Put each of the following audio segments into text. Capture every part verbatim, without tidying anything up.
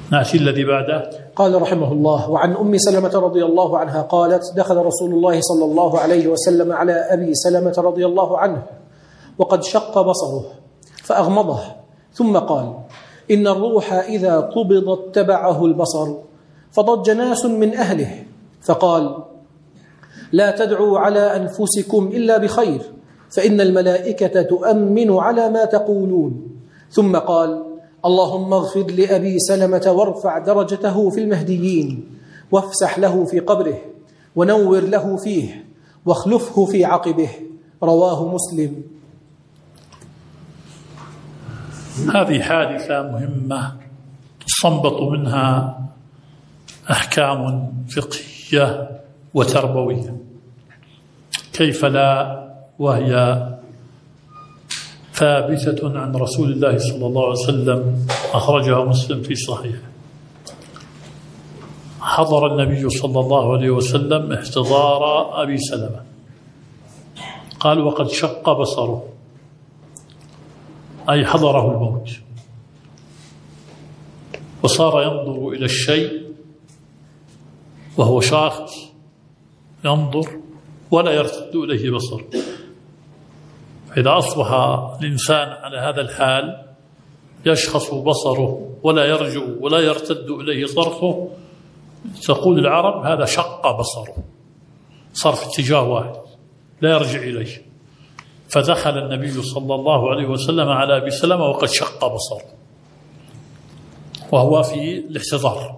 نأتي الذي بعده. قال رحمه الله: وعن أم سلمة رضي الله عنها قالت: دخل رسول الله صلى الله عليه وسلم على أبي سلمة رضي الله عنه وقد شق بصره فأغمضه، ثم قال: إن الروح إذا قبض اتبعه البصر. فضج ناس من أهله فقال: لا تدعوا على أنفسكم إلا بخير، فإن الملائكة تؤمن على ما تقولون. ثم قال: اللهم اغفر لأبي سلمة وارفع درجته في المهديين، وافسح له في قبره، ونور له فيه، واخلفه في عقبه. رواه مسلم. هذه حادثة مهمة تستنبط منها أحكام فقهية وتربوية، كيف لا، وهي ثابتة عن رسول الله صلى الله عليه وسلم، أخرجها مسلم في صحيحه. حضر النبي صلى الله عليه وسلم احتضار أبي سلمة، قال: وقد شق بصره، أي حضره الموت، وصار ينظر إلى الشيء وهو شاخص، ينظر ولا يرتد إليه بصره. فإذا أصبح الإنسان على هذا الحال يشخص بصره ولا يرجع ولا يرتد إليه طرفه، تقول العرب: هذا شق بصره، صار في اتجاه واحد لا يرجع إليه. فدخل النبي صلى الله عليه وسلم على أبي سلمة وقد شق بصره وهو في الاحتضار.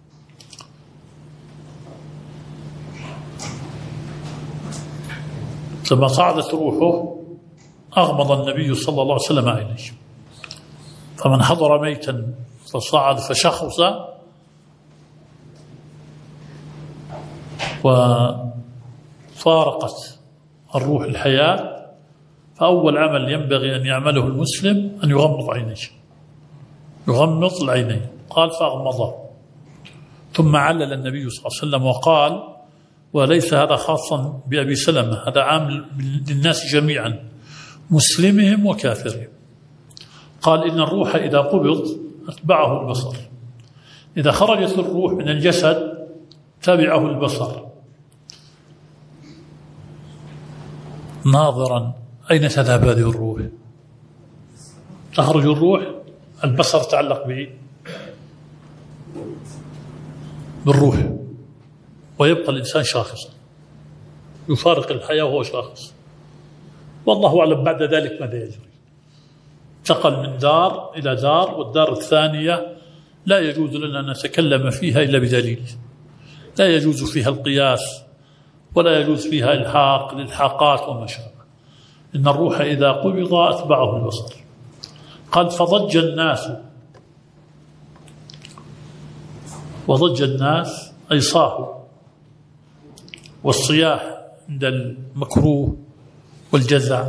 لما صعدت روحه أغمض النبي صلى الله عليه وسلم عينيه، فمن حضر ميتا فصعد فشخص وفارقت الروح الحياة، فأول عمل ينبغي أن يعمله المسلم أن يغمض عينيه، يغمض العينين. قال: فأغمضه. ثم علل النبي صلى الله عليه وسلم وقال: وليس هذا خاصا بأبي سلمة، هذا عام للناس جميعا، مسلمهم وكافرهم. قال: إن الروح إذا قبض أتبعه البصر، إذا خرجت الروح من الجسد تبعه البصر، ناظرا أين تذهب هذه الروح. تخرج الروح، البصر تعلق به بالروح، ويبقى الإنسان شاخصا يفارق الحياة وهو شاخص، والله أعلم بعد ذلك ماذا يجري. انتقل من دار إلى دار، والدار الثانية لا يجوز لنا أن نتكلم فيها إلا بدليل، لا يجوز فيها القياس ولا يجوز فيها إلحاق الإلحاقات وما شابه. إن الروح إذا قبض أتبعه البصر. قال: فضج الناس، وضج الناس أي صاحوا، والصياح عند المكروه والجزع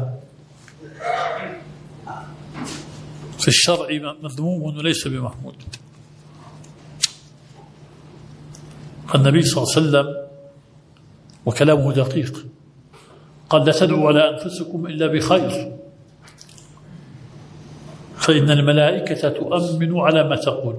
في الشرع مذموم وليس بمحمود. النبي صلى الله عليه وسلم وكلامه دقيق، قال: لا تدعوا على أنفسكم إلا بخير، فإن الملائكة تؤمن على ما تقول.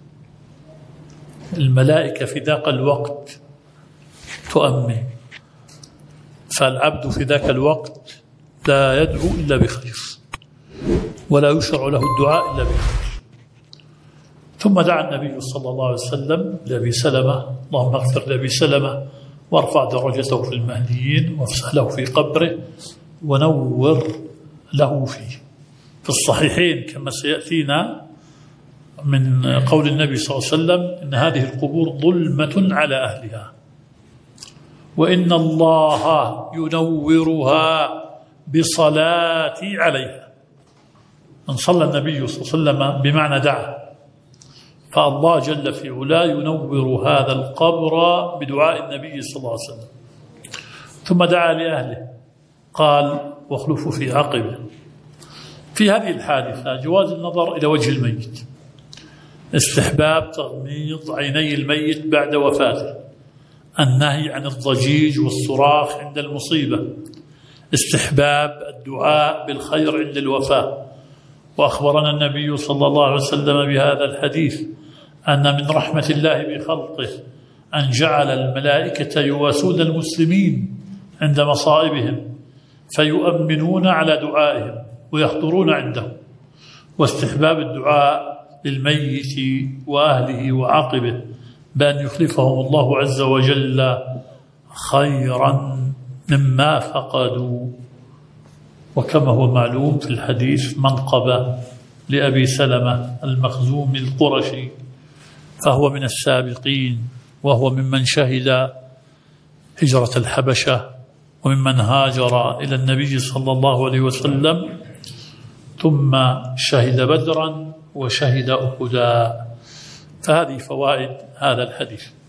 الملائكة في ذاك الوقت تؤمن، فالعبد في ذاك الوقت لا يدعو إلا بخير، ولا يشرع له الدعاء إلا بخير. ثم دعا النبي صلى الله عليه وسلم لأبي سلمة: اللهم اغفر لأبي سلمة وارفع درجته في المهديين، وافسح له في قبره، ونور له فيه. في الصحيحين كما سيأتينا من قول النبي صلى الله عليه وسلم: إن هذه القبور ظلمة على أهلها، وإن الله ينورها بصلاتي عليها. من صلى النبي صلى الله عليه وسلم بمعنى دعا، فالله جل في علاه ينور هذا القبر بدعاء النبي صلى الله عليه وسلم. ثم دعا لأهله، قال: واخلفوا في عقبه. في هذه الحادثة جواز النظر إلى وجه الميت، استحباب تغميض عيني الميت بعد وفاته، النهي عن الضجيج والصراخ عند المصيبة، استحباب الدعاء بالخير عند الوفاة. وأخبرنا النبي صلى الله عليه وسلم بهذا الحديث أن من رحمة الله بخلقه أن جعل الملائكة يواسون المسلمين عند مصائبهم فيؤمنون على دعائهم ويحضرون عنده، واستحباب الدعاء للميت وأهله وعاقبه بأن يخلفهم الله عز وجل خيرا مما فقدوا. وكما هو معلوم في الحديث منقبة لأبي سلمة المخزومي القرشي، فهو من السابقين، وهو ممن شهد هجرة الحبشة وممن هاجر إلى النبي صلى الله عليه وسلم، ثم شهد بدرا وشهد أحدا. فهذه فوائد هذا الحديث.